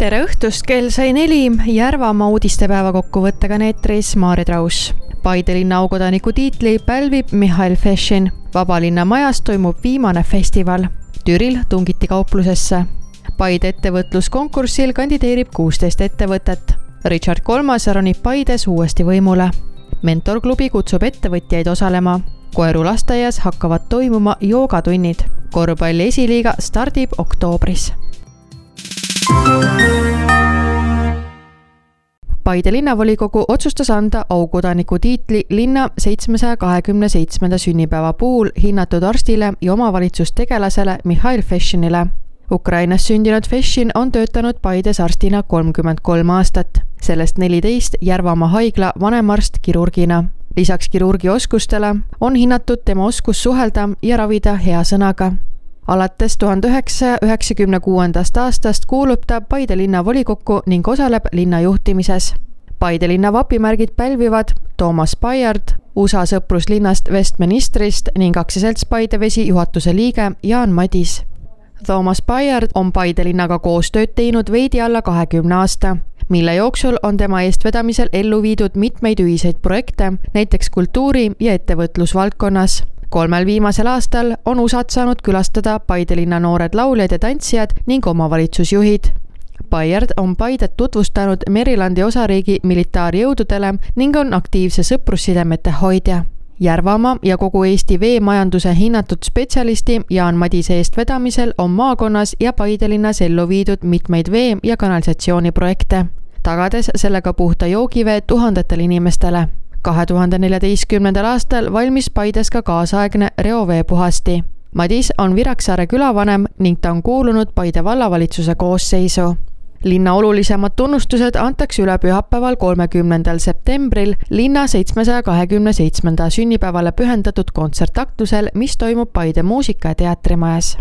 Tere õhtust, kell sai 4, Järvamaa uudistepäeva kokkuvõttega eetris Maarit Raus. Paide linna aukodaniku tiitli pälvib Mihhail Fešin. Vabalinna majas toimub viimane festival. Türil tungiti kauplusesse. Paide ettevõtluskonkursil kandideerib 16 ettevõtet. Richard III ronib Paides uuesti võimule. Mentorklubi kutsub ettevõtjaid osalema. Koeru lasteaias hakkavad toimuma joogatunnid. Korvpalli esiliiga stardib oktoobris. Paide linnavolikogu otsustas anda aukodaniku tiitli linna 727. sünnipäeva puhul hinnatud arstile ja omavalitsustegelasele Mihhail Fešinile. Ukrainas sündinud Fešin on töötanud Paides arstina 33 aastat, sellest 14 Järvamaa haigla vanemarst kirurgina. Lisaks kirurgi oskustele on hinnatud tema oskus suhelda ja ravida hea sõnaga. Alates 1996. aastast kuulub ta Paide linnavolikokku ning osaleb linna juhtimises. Paide linna vapimärgid pälvivad Toomas Baiard, USA sõpruslinnast Westministrist ning aktsiaselts Paide Vesi juhatuse liige Jaan Madis. Toomas Baiard on Paide linnaga koostööd teinud veidi alla 20 aasta, mille jooksul on tema eestvedamisel ellu viidud mitmeid ühiseid projekte, näiteks kultuuri- ja ettevõtlusvaldkonnas. 3 viimasel aastal on USAt saanud külastada Paide linna noored lauljad ja tantsijad ning omavalitsusjuhid. Baiard on Paidet tutvustanud Marylandi osariigi militaarjõududele ning on aktiivse sõprussidemete hoidja. Järvamaa ja kogu Eesti veemajanduse hinnatud spetsialisti Jaan Madise eestvedamisel on maakonnas ja Paide linnas ellu viidud mitmeid vee- ja kanalisatsiooniprojekte, tagades sellega puhta joogivee tuhandetele inimestele. 2014. aastal valmis Paides ka kaasaegne reoveepuhasti. Madis on Viraksaare külavanem ning ta on kuulunud Paide vallavalitsuse koosseisu. Linna olulisemad tunnustused antakse üle pühapäeval 30. septembril linna 727. sünnipäevale pühendatud kontsertaktusel, mis toimub Paide muusika- ja teatrimajas.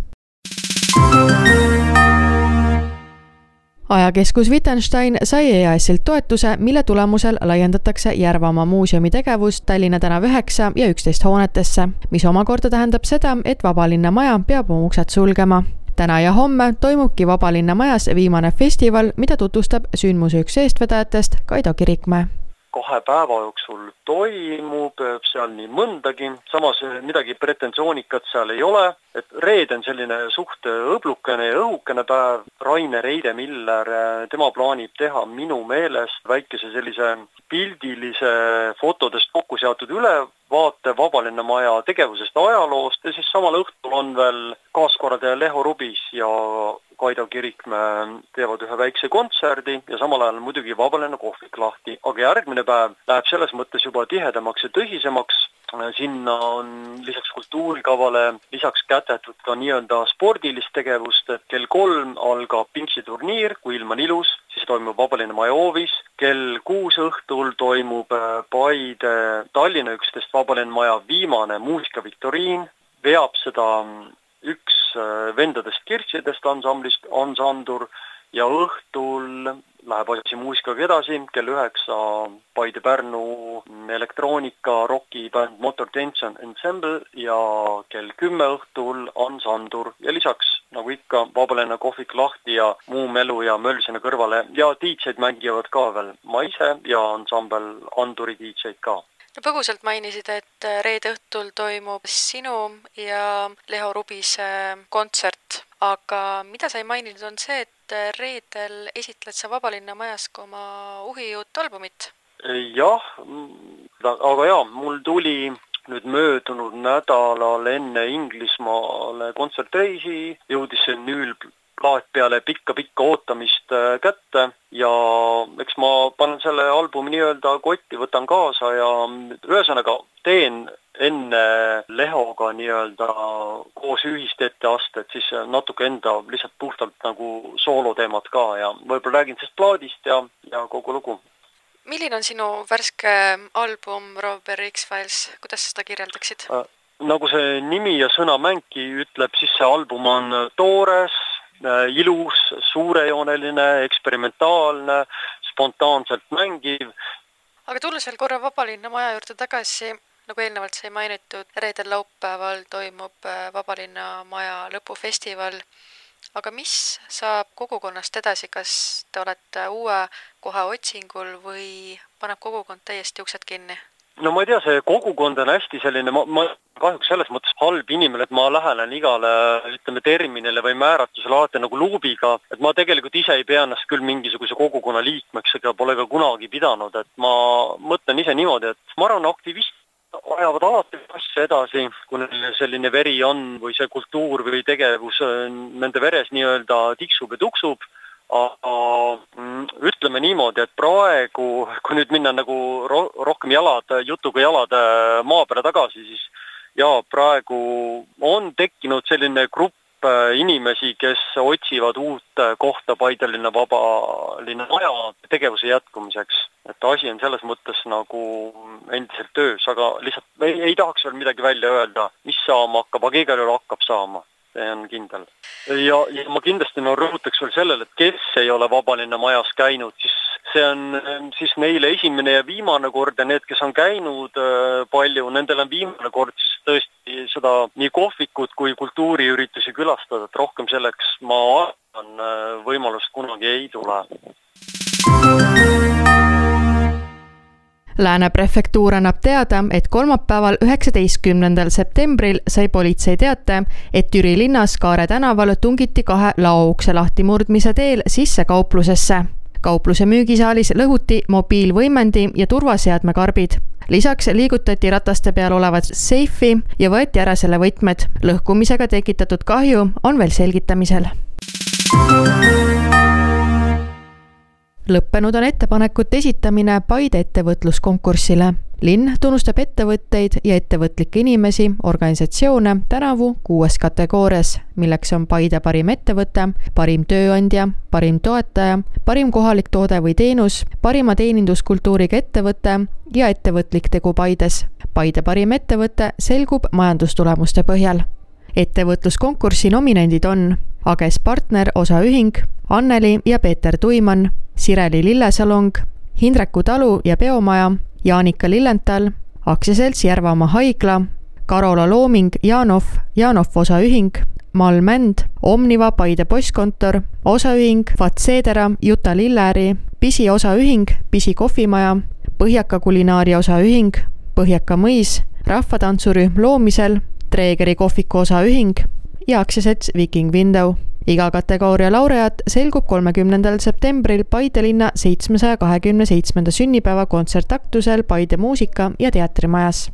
Ajakeskus Wittgenstein sai EAS-ilt toetuse, mille tulemusel laiendatakse Järvamaa muuseumi tegevust Tallinna tänav 9 ja 11 hoonetesse, mis omakorda tähendab seda, et Vabalinna maja peab oma uksed sulgema. Täna ja homme toimubki Vabalinna majas viimane festival, mida tutvustab sündmuse üks eestvedajatest Kaido Kirikmäe. 2 päeva jooksul toimub seal nii mõndagi, samas midagi pretensioonikat seal ei ole, et reede on selline suht õblukene ja õhukene päev. Rainer Eidemiller, tema plaanib teha minu meelest väikese sellise pildilise fotodest kokku seatud ülevaate Vabalinna maja tegevusest ajaloost ja siis samal õhtul on veel kaaskorraldaja Leho Rubis ja Kaido Kirikmäe teevad ühe väikse kontserdi ja samal ajal muidugi Vabalinna kohvik lahti, aga järgmine päev läheb selles mõttes juba tihedamaks ja tõsisemaks. Sinna on lisaks kultuurikavale lisaks kätetud ka nii-öelda spordilist tegevust, et kell 3 algab pingsiturniir, kui ilm on ilus, siis toimub Vabalinna maja hoovis. Kell 6 õhtul toimub Paide Tallinna 11 Vabalinna maja viimane muusikaviktoriin, veab seda üks vendadest kirtsidest ansamblist, Ansandur, ja õhtul läheb asi muusikaga edasi, kell 9 Paide-Pärnu elektroonika rockibänd Motor Dance Ensemble ja kell 10 õhtul Ansandur ja lisaks, nagu ikka, Vabalinna kohvik lahti ja muu melu ja möll sinna kõrvale ja DJ-d mängivad ka veel, ma ise ja ansambel Anduri DJ-d ka. Põgusalt mainisid, et reede õhtul toimub sinu ja Leho Rubise kontsert, aga mida sa ei maininud on see, et reedel esitled sa Vabalinna majas ka oma uhiuut albumit? Jah, aga mul tuli nüüd möödunud nädalal enne Inglismaale kontsertreisi, jõudis see plaat peale pikka ootamist kätte ja eks ma panen selle albumi nii-öelda kotti, võtan kaasa ja ühesõnaga teen enne Lehoga nii-öelda koos ühist etteastet, siis natuke enda lihtsalt puhtalt nagu sooloteemat ka ja võib-olla räägin sellest plaadist ja kogu lugu. Milline on sinu värske album Robert X-Files, kuidas sa seda kirjeldaksid? Nagu see nimi ja sõnamängi ütleb, siis see album on toores, ilus, suurejooneline, eksperimentaalne, spontaanselt mängiv. Aga tulles veel korra Vabalinna maja juurde tagasi, nagu eelnevalt sai mainitud, reedel laupäeval toimub Vabalinna maja lõpufestival aga mis saab kogukonnast edasi, kas te olete uue koha otsingul või paneb kogukond täiesti uksed kinni? No ma ei tea, see kogukond on hästi selline, ma kahjuks selles mõttes halb inimene, et ma lähenen igale, terminile või määratusele alati nagu luubiga, et ma tegelikult ise ei pea ennast küll mingisuguse kogukonna liikmeks, ega pole ka kunagi pidanud, et ma mõtlen ise niimoodi, et ma arvan, aktivist ajavad alati asja edasi, kui neil selline veri on või see kultuur või tegevus nende veres nii-öelda tiksub ja tuksub. Ütleme niimoodi, et praegu, kui nüüd minna nagu rohkem jutuga jalad maa peale tagasi, siis praegu on tekkinud selline grupp inimesi, kes otsivad uut kohta Paidelinna Vabalinna maja tegevuse jätkumiseks. Et asi on selles mõttes nagu endiselt töös, aga lihtsalt ei tahaks veel midagi välja öelda, mis saama hakkab, aga igal juhul hakkab saama. See on kindel. Ja ma kindlasti rõhutaks veel sellele, et kes ei ole Vabalinna majas käinud, siis see on siis neile esimene ja viimane kord ja need, kes on käinud palju, nendel on viimane kord siis tõesti seda nii kohvikut kui kultuuriüritusi külastada, et rohkem selleks ma arvan võimalust kunagi ei tule. Lääne prefektuur annab teada, et kolmapäeval 19. septembril sai politsei teate, et Türi linnas Kaare tänaval tungiti 2 laoukse lahtimurdmise teel sisse kauplusesse. Kaupluse müügisaalis lõhuti mobiilvõimendi ja turvaseadmekarbid. Lisaks liigutati rataste peal olevat seifi ja võeti ära selle võtmed. Lõhkumisega tekitatud kahju on veel selgitamisel. Lõppenud on ettepanekute esitamine Paide ettevõtluskonkursile. Linn tunnustab ettevõtteid ja ettevõtlikke inimesi, organisatsioone tänavu 6 kategoorias, milleks on Paide parim ettevõte, parim tööandja, parim toetaja, parim kohalik toode või teenus, parima teeninduskultuuriga ettevõte ja ettevõtlik tegu Paides. Paide parim ettevõte selgub majandustulemuste põhjal. Ettevõtluskonkursi nominendid on Ages Partner osaühing, Anneli ja Peeter Tuimann, Sireli Lillesalong, Hindreku talu ja peomaja, Jaanika Lillenthal, aktsiaselts Järvamaa haigla, Karola Looming Janov osaühing, Mal Mänd, Omniva Paide postkontor, osaühing Fatseedera Juta Lilleäri, Pisi osaühing Pisi kohvimaja, Põhjaka kulinaaria osaühing, Põhjaka mõis, rahvatantsurühm loomisel, Treegeri kohviku osaühing ja aktsiaselts Viking Window. Iga kategooria laureaat selgub 30. septembril Paidelinna 727. sünnipäeva kontsertaktusel Paide muusika- ja teatrimajas.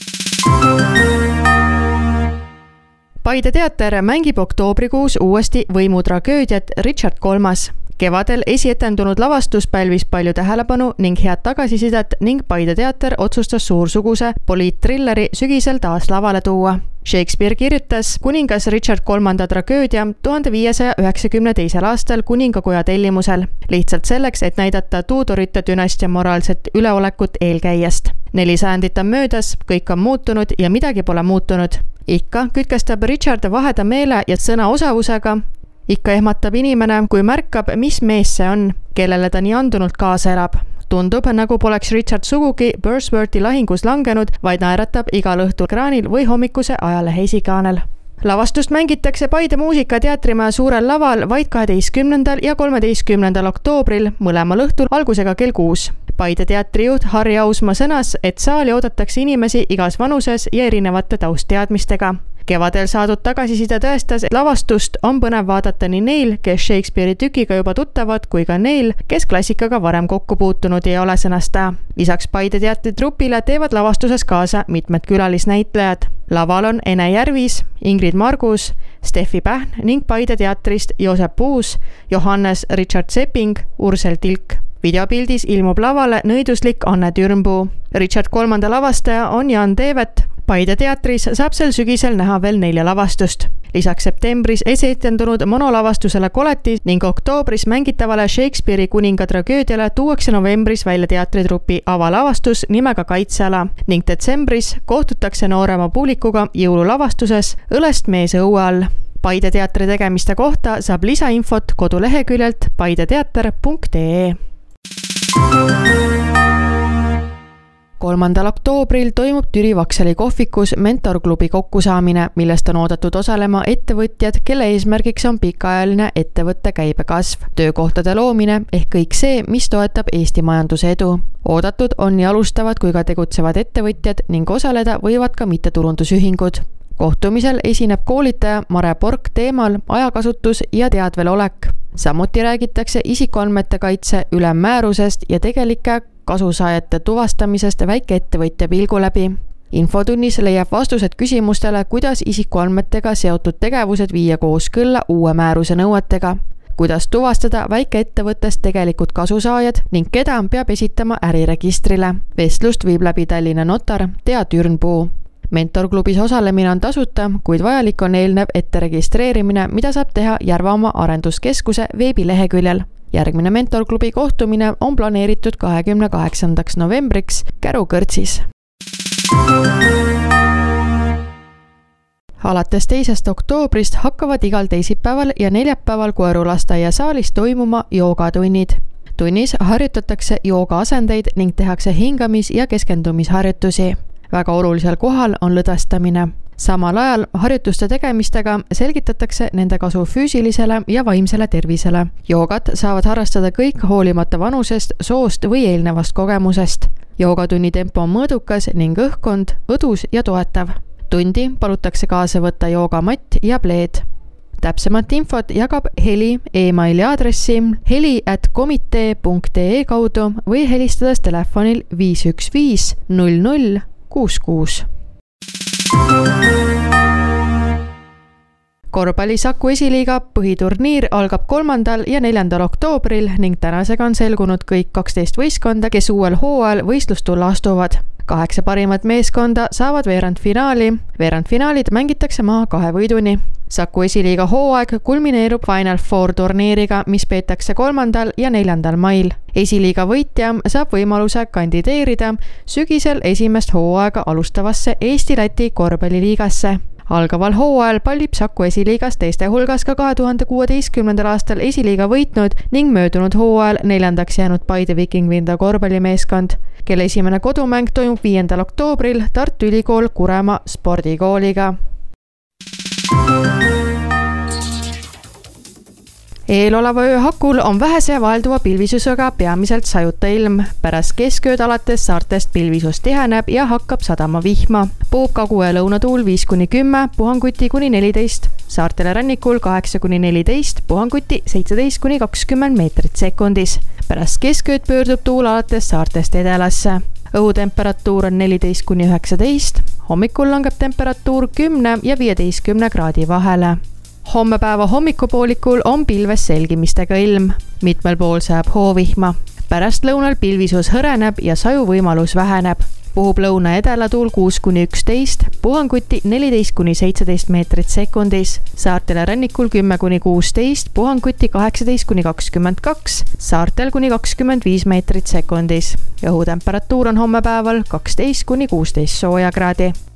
Paide teater mängib oktoobrikuus uuesti võimutragöödiat Richard III. Kevadel esietendunud lavastus pälvis palju tähelepanu ning head tagasisidet ning Paide teater otsustas suursuguse poliittrilleri sügisel taas lavale tuua. Shakespeare kirjutas kuningas Richard III tragöödia 1592. aastal kuningakoja tellimusel, lihtsalt selleks, et näidata Tudorite dünastia moraalset üleolekut eelkäijast. 4 sajandit on möödas, kõik on muutunud ja midagi pole muutunud. Ikka kütkestab Richard vaheda meele ja sõna osavusega. Ikka ehmatab inimene, kui märkab, mis mees see on, kellele ta nii andunult kaasa elab. Tundub, nagu poleks Richard sugugi Bursworthi lahingus langenud, vaid naeratab igal õhtul ekraanil või hommikuse ajalehe esikaanel. Lavastust mängitakse Paide muusika- teatrimaja suurel laval vaid 12. ja 13. oktoobril, mõlemal õhtul algusega kell 6. Paide teatrijuht Harri Ausma sõnas, et saali oodatakse inimesi igas vanuses ja erinevate taustteadmistega. Kevadel saadud tagasiside tõestas, et lavastust on põnev vaadata nii neil, kes Shakespeare'i tükiga juba tuttavad, kui ka neil, kes klassikaga varem kokku puutunud ei ole sõnasta. Lisaks Paide teatritrupile teevad lavastuses kaasa mitmed külalisnäitlejad. Laval on Ene Järvis, Ingrid Margus, Steffi Pähn ning Paide teatrist Joosep Puus, Johannes Richard Sepping, Ursel Tilk. Videopildis ilmub lavale nõiduslik Anne Türmpuu. Richard III lavastaja on Jan Teevet. Paide teatris saab sel sügisel näha veel 4 lavastust. Lisaks septembris esietendunud monolavastusele Koletis ning oktoobris mängitavale Shakespeare'i kuninga tragöödiale tuuakse novembris välja teatritrupi avalavastus nimega Kaitseala ning detsembris kohtutakse noorema publikuga jõululavastuses Õlest mees õue all. Paide teatri tegemiste kohta saab lisainfot koduleheküljelt paideteater.ee. 3. oktoobril toimub Türi Vaksali kohvikus mentorklubi kokkusaamine, millest on oodatud osalema ettevõtjad, kelle eesmärgiks on pikaajaline ettevõtte käibekasv, töökohtade loomine ehk kõik see, mis toetab Eesti majanduse edu. Oodatud on nii alustavad kui ka tegutsevad ettevõtjad ning osaleda võivad ka mittetulundusühingud. Kohtumisel esineb koolitaja Mare Pork teemal ajakasutus ja teadvelolek. Samuti räägitakse isikuandmete kaitse ülemmäärusest ja tegelike kasusaajate tuvastamisest väikeettevõtja pilgu läbi. Infotunnis leiab vastused küsimustele, kuidas isikuandmetega seotud tegevused viia kooskõlla uue määruse nõuetega, kuidas tuvastada väikeettevõttest tegelikud kasusaajad ning keda peab esitama äriregistrile. Vestlust viib läbi Tallinna notar Tea Türnpuu. Mentorklubis osalemine on tasuta, kuid vajalik on eelnev etteregistreerimine, mida saab teha Järvamaa arenduskeskuse veebileheküljel. Järgmine mentorklubi kohtumine on planeeritud 28. novembriks Käru kõrtsis. Alates 2. oktoobrist hakkavad igal teisipäeval ja neljapäeval Koeru lasteaiasaalis toimuma joogatunnid. Tunnis harjutatakse joogaasendeid ning tehakse hingamis- ja keskendumisharjutusi. Väga olulisel kohal on lõdvestamine. Samal ajal harjutuste tegemistega selgitatakse nende kasu füüsilisele ja vaimsele tervisele. Joogat saavad harrastada kõik hoolimata vanusest, soost või eelnevast kogemusest. Joogatunni tempo on mõõdukas ning õhkkond õdus ja toetav. Tundi palutakse kaasa võtta joogamatt ja pleed. Täpsemat infot jagab Heli e-maili aadressi heli@komitee.ee kaudu või helistades telefonil 515 00 66. Korvpalli Saku esiliiga põhiturniir algab 3. ja 4. oktoobril ning tänasega on selgunud kõik 12 võistkonda, kes uuel hooajal võistlustulla astuvad. 8 parimat meeskonda saavad veerandfinaali. Veerandfinaalid mängitakse maha 2 võiduni. Saku esiliiga hooaeg kulmineerub Final Four turniiriga, mis peetakse 3. ja 4. mail. Esiliiga võitja saab võimaluse kandideerida sügisel esimest hooaega alustavasse Eesti-Läti korvpalliliigasse. Algaval hooajal pallib Saku esiliigas teiste hulgas ka 2016. aastal esiliiga võitnud ning möödunud hooajal 4. jäänud Paide Viking Vinda korvpallimeeskond, kelle esimene kodumäng toimub 5. oktoobril Tartu Ülikool Kuremaa spordikooliga. Eeloleva öö hakul on vähese vaelduva pilvisusega peamiselt sajuta ilm. Pärast keskööd alates saartest pilvisus tiheneb ja hakkab sadama vihma. Puhub kagu- ja lõunatuul 5-10, puhanguti kuni 14. Saartele rannikul 8-14, puhanguti 17-20 meetrit sekundis. Pärast keskööd pöördub tuul alates saartest edelasse. Õhutemperatuur on 14-19, hommikul langeb temperatuur 10 ja 15 kraadi vahele. Homme päeva hommikupoolikul on pilves selgimistega ilm. Mitmel pool sajab hoovihma. Pärast lõunal pilvisus hõreneb ja saju võimalus väheneb. Puhub lõuna edelatuul 6-11, puhanguti 14-17 meetrit sekundis. Saartele rannikul 10-16, puhanguti 18-22, saartel kuni 25 meetrit sekundis. Õhutemperatuur on homme päeval 12-16 soojakraadi.